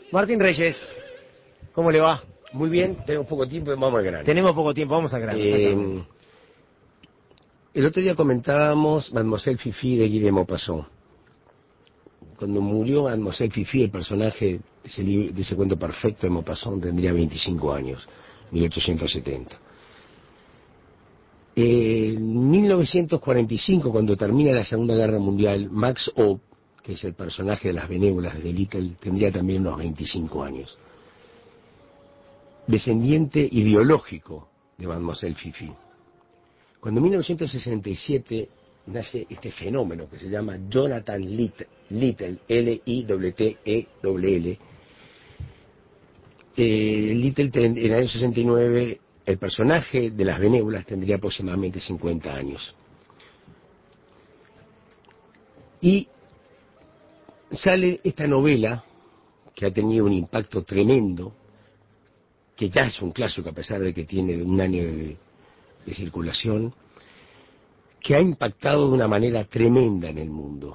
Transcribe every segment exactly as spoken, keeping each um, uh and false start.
Martín Reyes, ¿cómo le va? Muy bien, tenemos poco tiempo y vamos al grano. Tenemos poco tiempo, vamos al grano. Eh, el otro día comentábamos Mademoiselle Fifi de Guy de Maupassant. Cuando murió Mademoiselle Fifi, el personaje de ese, libro, de ese cuento perfecto de Maupassant tendría veinticinco años, mil ochocientos setenta. Eh, en mil novecientos cuarenta y cinco, cuando termina la Segunda Guerra Mundial, Max Aub, que es el personaje de las benévolas de Little, tendría también unos veinticinco años. Descendiente ideológico de Mademoiselle Fifi. Cuando en mil novecientos sesenta y siete nace este fenómeno que se llama Jonathan Little, Little L I T T E L L, eh, Little en el año sesenta y nueve, el personaje de las benévolas tendría aproximadamente cincuenta años. Y sale esta novela que ha tenido un impacto tremendo, que ya es un clásico a pesar de que tiene un año de, de circulación, que ha impactado de una manera tremenda en el mundo.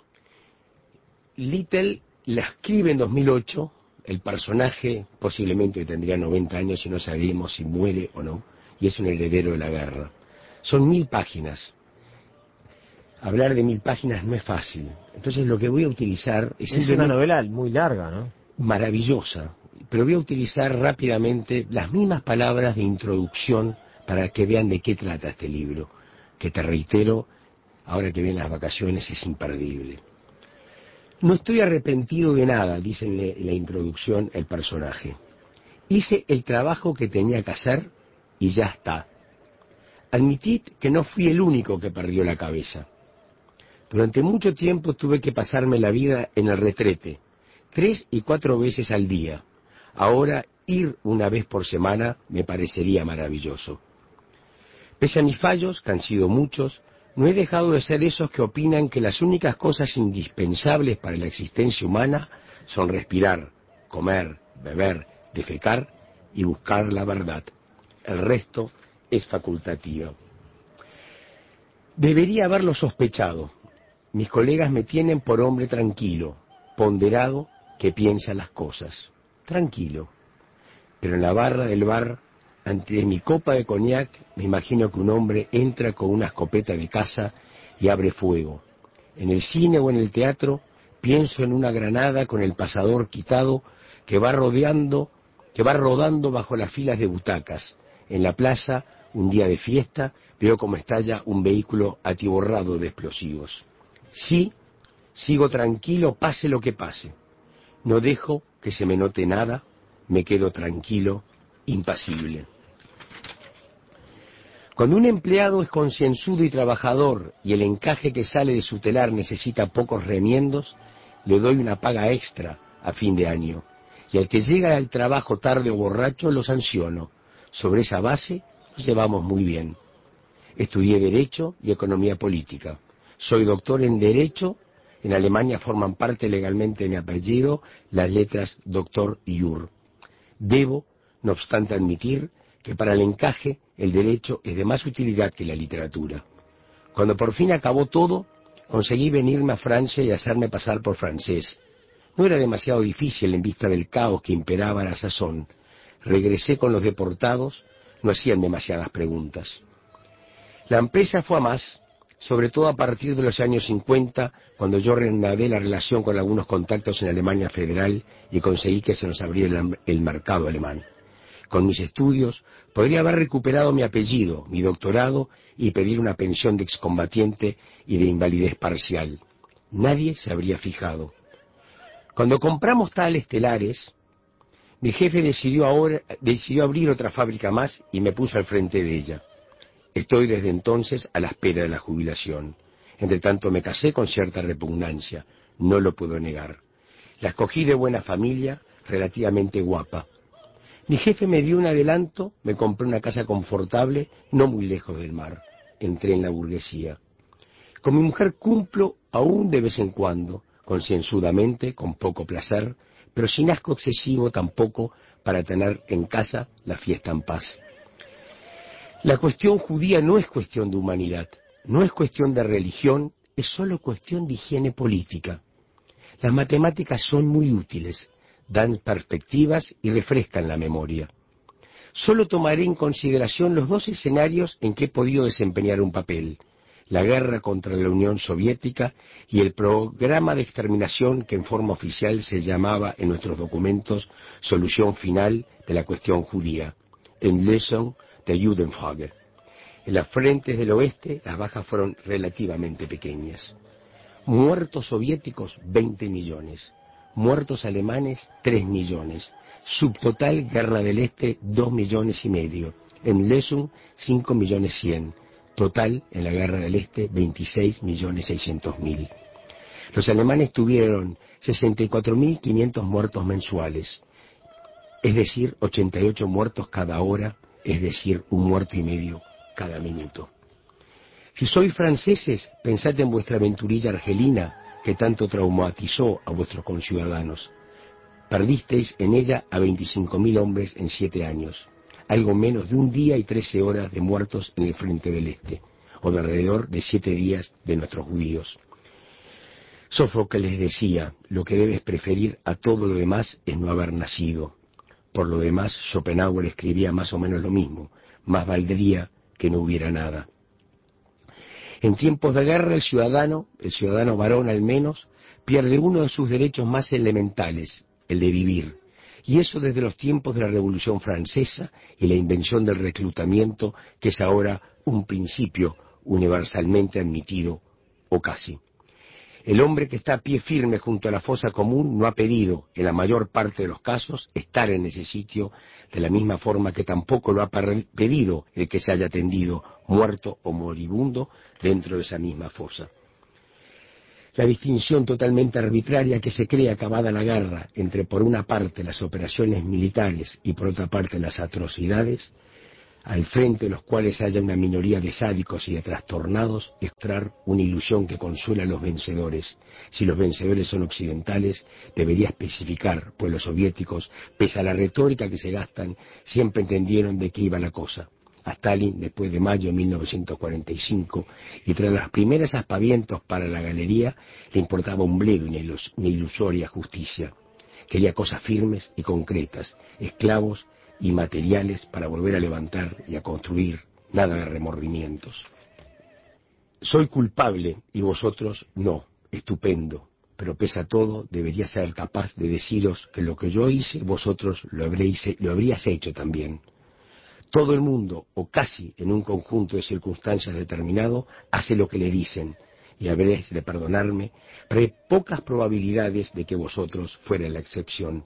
Little la escribe en dos mil ocho, el personaje posiblemente tendría noventa años y no sabemos si muere o no, y es un heredero de la guerra. Son mil páginas. Hablar de mil páginas no es fácil. Entonces lo que voy a utilizar es... Es una novela muy larga, ¿no? Maravillosa. Pero voy a utilizar rápidamente las mismas palabras de introducción para que vean de qué trata este libro, que te reitero, ahora que vienen las vacaciones es imperdible. No estoy arrepentido de nada, dice en la introducción el personaje. Hice el trabajo que tenía que hacer y ya está. Admitid que no fui el único que perdió la cabeza. Durante mucho tiempo tuve que pasarme la vida en el retrete, tres y cuatro veces al día. Ahora ir una vez por semana me parecería maravilloso. Pese a mis fallos, que han sido muchos, no he dejado de ser esos que opinan que las únicas cosas indispensables para la existencia humana son respirar, comer, beber, defecar y buscar la verdad. El resto es facultativo. Debería haberlo sospechado. Mis colegas me tienen por hombre tranquilo, ponderado, que piensa las cosas. Tranquilo. Pero en la barra del bar, ante mi copa de coñac, me imagino que un hombre entra con una escopeta de caza y abre fuego. En el cine o en el teatro, pienso en una granada con el pasador quitado que va rodeando, que va rodando bajo las filas de butacas. En la plaza, un día de fiesta, veo cómo estalla un vehículo atiborrado de explosivos. Sí, sigo tranquilo, pase lo que pase. No dejo que se me note nada, me quedo tranquilo, impasible. Cuando un empleado es concienzudo y trabajador y el encaje que sale de su telar necesita pocos remiendos, le doy una paga extra a fin de año. Y al que llega al trabajo tarde o borracho, lo sanciono. Sobre esa base nos llevamos muy bien. Estudié Derecho y Economía Política. Soy doctor en Derecho. En Alemania forman parte legalmente de mi apellido las letras doctor Jur. Debo, no obstante, admitir que para el encaje el derecho es de más utilidad que la literatura. Cuando por fin acabó todo, conseguí venirme a Francia y hacerme pasar por francés. No era demasiado difícil en vista del caos que imperaba a la sazón. Regresé con los deportados, no hacían demasiadas preguntas. La empresa fue a más, sobre todo a partir de los años cincuenta, cuando yo reanudé la relación con algunos contactos en Alemania Federal y conseguí que se nos abriera el mercado alemán. Con mis estudios podría haber recuperado mi apellido, mi doctorado y pedir una pensión de excombatiente y de invalidez parcial. Nadie se habría fijado. Cuando compramos tales telares, mi jefe decidió, ahora, decidió abrir otra fábrica más y me puso al frente de ella. Estoy desde entonces a la espera de la jubilación. Entre tanto me casé con cierta repugnancia, no lo puedo negar. La escogí de buena familia, relativamente guapa. Mi jefe me dio un adelanto, me compré una casa confortable, no muy lejos del mar. Entré en la burguesía. Con mi mujer cumplo aún de vez en cuando, concienzudamente, con poco placer, pero sin asco excesivo tampoco para tener en casa la fiesta en paz. La cuestión judía no es cuestión de humanidad, no es cuestión de religión, es solo cuestión de higiene política. Las matemáticas son muy útiles, dan perspectivas y refrescan la memoria. Solo tomaré en consideración los dos escenarios en que he podido desempeñar un papel: la guerra contra la Unión Soviética y el programa de exterminación que en forma oficial se llamaba en nuestros documentos Solución Final de la Cuestión Judía, Endlösung der Judenfrage. En las frentes del oeste las bajas fueron relativamente pequeñas. Muertos soviéticos, veinte millones. Muertos alemanes, tres millones. Subtotal, Guerra del Este, dos millones y medio. En Lesung, cinco millones cien. Total, en la Guerra del Este, veintiséis millones seiscientos mil. Los alemanes tuvieron sesenta y cuatro mil quinientos muertos mensuales, es decir, ochenta y ocho muertos cada hora, es decir, un muerto y medio cada minuto. Si sois franceses, pensad en vuestra aventurilla argelina que tanto traumatizó a vuestros conciudadanos. Perdisteis en ella a veinticinco mil hombres en siete años, algo menos de un día y trece horas de muertos en el frente del este, o de alrededor de siete días de nuestros judíos. Sófocles decía: lo que debes preferir a todo lo demás es no haber nacido. Por lo demás, Schopenhauer escribía más o menos lo mismo: más valdría que no hubiera nada. En tiempos de guerra, el ciudadano, el ciudadano varón al menos, pierde uno de sus derechos más elementales, el de vivir. Y eso desde los tiempos de la Revolución Francesa y la invención del reclutamiento, que es ahora un principio universalmente admitido, o casi. El hombre que está a pie firme junto a la fosa común no ha pedido, en la mayor parte de los casos, estar en ese sitio, de la misma forma que tampoco lo ha pedido el que se haya tendido, muerto o moribundo, dentro de esa misma fosa. La distinción totalmente arbitraria que se crea acabada la guerra entre, por una parte, las operaciones militares y, por otra parte, las atrocidades, al frente de los cuales haya una minoría de sádicos y de trastornados, es mostrar una ilusión que consuela a los vencedores. Si los vencedores son occidentales, debería especificar, pues los soviéticos, pese a la retórica que se gastan, siempre entendieron de qué iba la cosa. A Stalin, después de mayo de mil novecientos cuarenta y cinco, y tras los primeros aspavientos para la galería, le importaba un bledo una, ilus una ilusoria justicia. Quería cosas firmes y concretas, esclavos y materiales para volver a levantar y a construir, nada de remordimientos. Soy culpable y vosotros no, estupendo, pero pese a todo debería ser capaz de deciros que lo que yo hice vosotros lo habréis, lo habríais hecho también. Todo el mundo, o casi en un conjunto de circunstancias determinado, hace lo que le dicen, y habréis de perdonarme, pero hay pocas probabilidades de que vosotros fueran la excepción.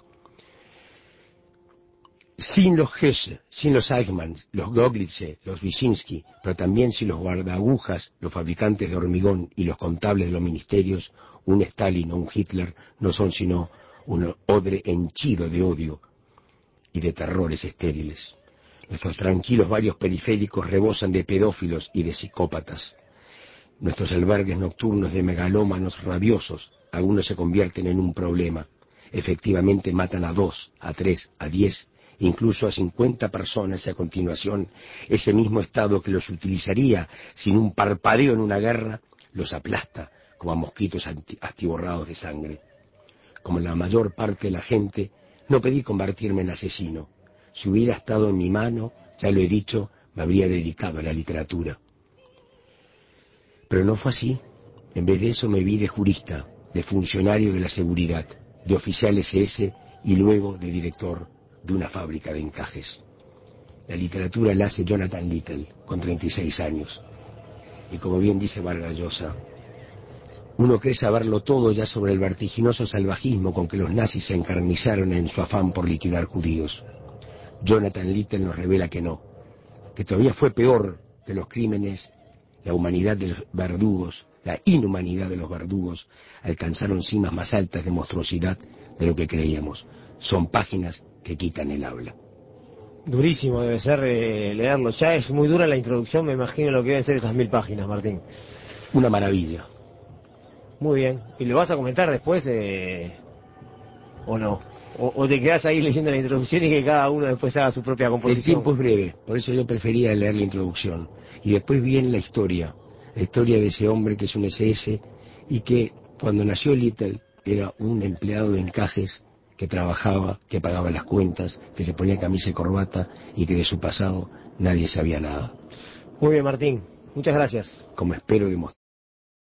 Sin los Hesse, sin los Eichmann, los Goglice, los Wyszynski, pero también sin los guardaagujas, los fabricantes de hormigón y los contables de los ministerios, un Stalin o un Hitler no son sino un odre henchido de odio y de terrores estériles. Nuestros tranquilos barrios periféricos rebosan de pedófilos y de psicópatas. Nuestros albergues nocturnos de megalómanos rabiosos, algunos se convierten en un problema. Efectivamente matan a dos, a tres, a diez, incluso a cincuenta personas, y a continuación ese mismo Estado que los utilizaría sin un parpadeo en una guerra, los aplasta como a mosquitos atiborrados de sangre. Como la mayor parte de la gente, no pedí convertirme en asesino. Si hubiera estado en mi mano, ya lo he dicho, me habría dedicado a la literatura. Pero no fue así. En vez de eso me vi de jurista, de funcionario de la seguridad, de oficial ese ese y luego de director de una fábrica de encajes. La literatura la hace Jonathan Littell, con treinta y seis años. Y como bien dice Vargas Llosa, uno cree saberlo todo ya sobre el vertiginoso salvajismo con que los nazis se encarnizaron en su afán por liquidar judíos. Jonathan Littell nos revela que no, que todavía fue peor que los crímenes, la humanidad de los verdugos, la inhumanidad de los verdugos, alcanzaron cimas más altas de monstruosidad de lo que creíamos. Son páginas que quitan el habla. Durísimo debe ser eh, leerlo. Ya es muy dura la introducción, me imagino lo que deben ser esas mil páginas, Martín. Una maravilla. Muy bien. ¿Y lo vas a comentar después eh, o no? O, ¿O te quedás ahí leyendo la introducción y que cada uno después haga su propia composición? El tiempo es breve, por eso yo prefería leer la introducción. Y después viene la historia, la historia de ese hombre que es un ese ese y que cuando nació Littell era un empleado de encajes que trabajaba, que pagaba las cuentas, que se ponía camisa y corbata y que de su pasado nadie sabía nada. Muy bien, Martín. Muchas gracias. Como espero demostrar.